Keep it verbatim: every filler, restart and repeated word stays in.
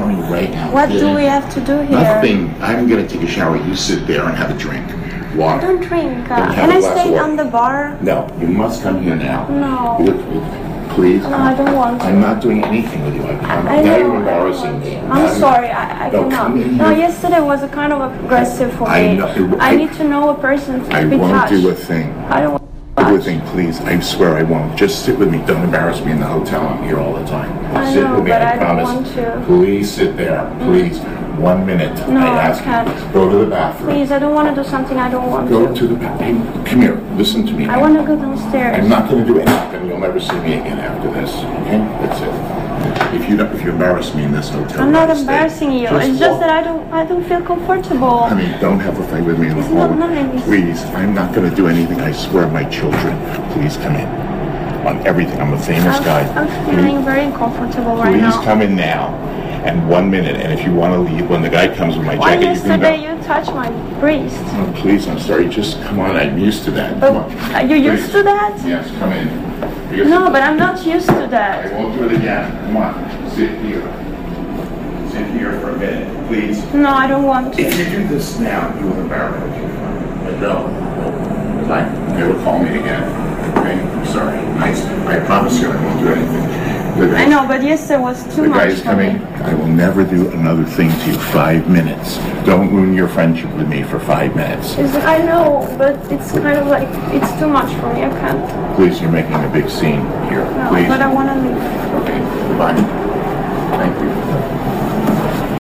me right now. What okay? do we have to do here? Nothing. I'm going to take a shower. You sit there and have a drink. Water. I don't drink. Uh, Then have can a I glass of stay water. on the bar? No, you must come here now. No. Look, please. No, I don't want to. I'm not doing anything with you. I, I'm, I now know, you're I embarrassing me. I'm Now sorry, I, I No, cannot. come in No, here. yesterday was a kind of aggressive for I me. know- I I- need to know a person to I be won't touched. do a thing. I don't want Do a thing, please. I swear I won't. Just sit with me. Don't embarrass me in the hotel. I'm here all the time. I sit know, with me. but I, I don't promise. want to. Please sit there. Please. One minute. No, I I ask can't. you. Go to the bathroom. Please, I don't want to do something I don't want Go to. to the bathroom. Come here. Listen to me. I want to go downstairs. I'm not going to do anything. You'll never see me again after this. Okay? That's it. If you don't, if you embarrass me in this hotel, I'm not I'll stay. embarrassing you. Just It's just walk. that I don't I don't feel comfortable. I mean, don't have a fight with me in the It's not hallway. nice. Please, I'm not going to do anything. I swear, my children. Please come in. On everything. I'm a famous I'm, guy. I'm feeling very uncomfortable right Please now. come in now. And one minute. And if you want to leave, when the guy comes with my Why jacket, you can yesterday go. you touched my breast? Oh, please, I'm sorry. Just come on. I'm used to that. But Come on. are you used Please. to that? Yes, come in. Because No, but I'm not used to I that. won't do it again. Come on. Sit here. Sit here for a minute, please. No, I don't want to. If you do this now, you will embarrass me. But no. Because I, they will call me again. Okay? I'm sorry. I, I promise you I won't do anything. The guy- I know, but yesterday was too The much guy's for coming. me. I will never do another thing to you. Five minutes. Don't ruin your friendship with me for five minutes. It's, I know, but it's kind of like, it's too much for me. I can't. Please, you're making a big scene here. No, Please. but I want to leave. Okay, goodbye.